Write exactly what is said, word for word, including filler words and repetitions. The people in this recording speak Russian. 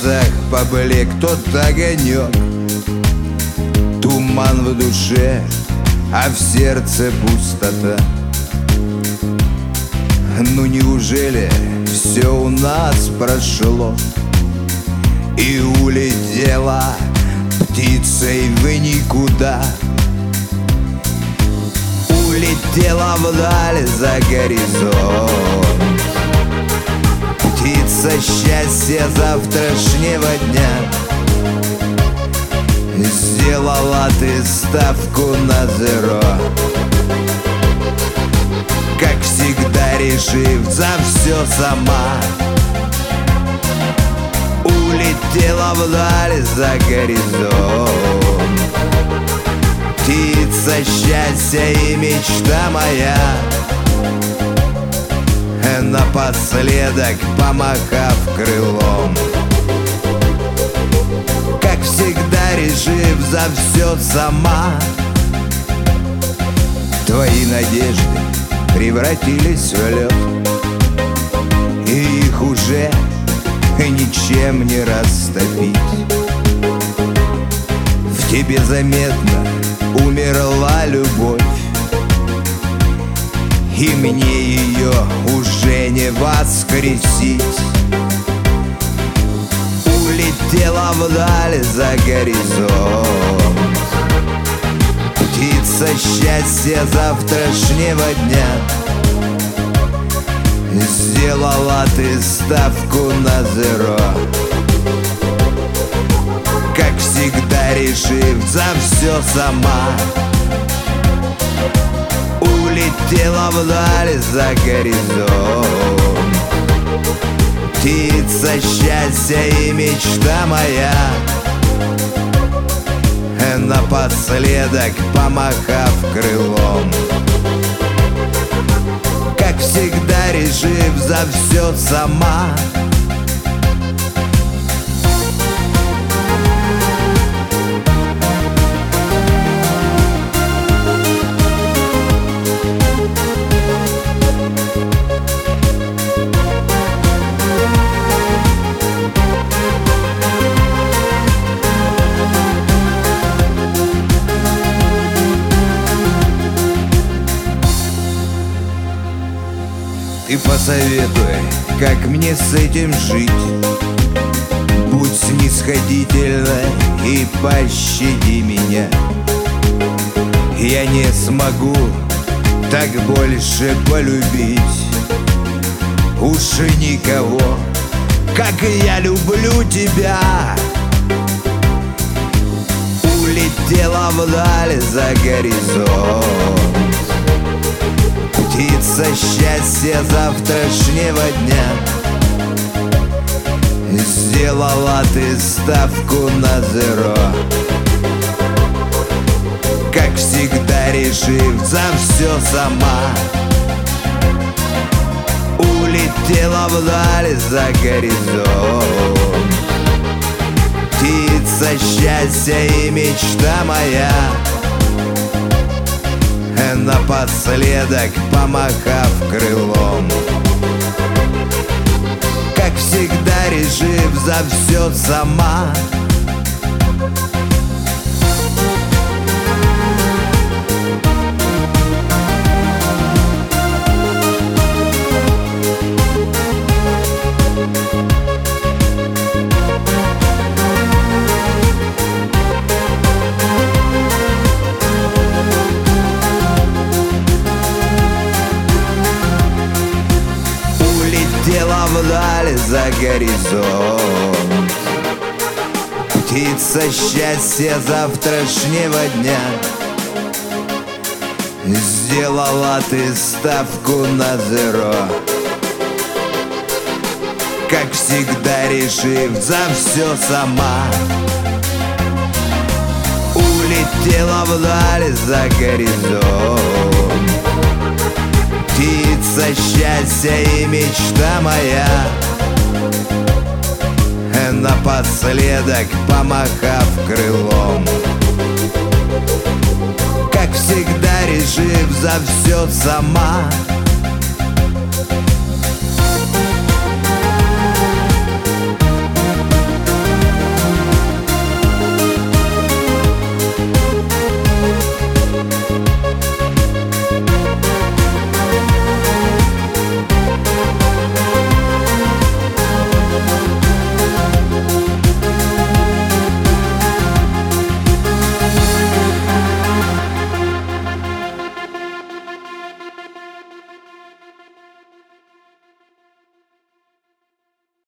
глазах поблек тот огонек. Туман в душе, а в сердце пустота. Ну неужели все у нас прошло и улетела птицей в никуда? Улетела вдаль за горизонт птица счастья завтрашнего дня. Сделала ты ставку на зеро, как всегда решив за все сама. Улетела вдаль за горизонт птица счастья и мечта моя. Напоследок помахав крылом, как всегда решив за все сама. Твои надежды превратились в лед, и их уже ничем не растопить. В тебе заметно умерла любовь, и мне ее уже не воскресить. Улетела вдаль за горизонт птица счастья завтрашнего дня. Сделала ты ставку на зеро, как всегда решив за все сама. Улетела вдаль за горизонт птица счастья и мечта моя. Напоследок помахав крылом, как всегда решив за все сама. Ты посоветуй, как мне с этим жить. Будь снисходительна и пощади меня. Я не смогу так больше полюбить уж никого, как я люблю тебя. Улетела вдаль за горизонт птица счастья завтрашнего дня. Сделала ты ставку на зеро, как всегда решив за все сама. Улетела вдаль за горизонт птица счастья и мечта моя. Напоследок помахав крылом, как всегда решив за все сама. Улетела вдаль за горизонт птица счастья завтрашнего дня. Сделала ты ставку на зеро, как всегда решив за все сама. Улетела вдаль за горизонт птица счастья и мечта моя. Напоследок помахав крылом, как всегда решив за все сама.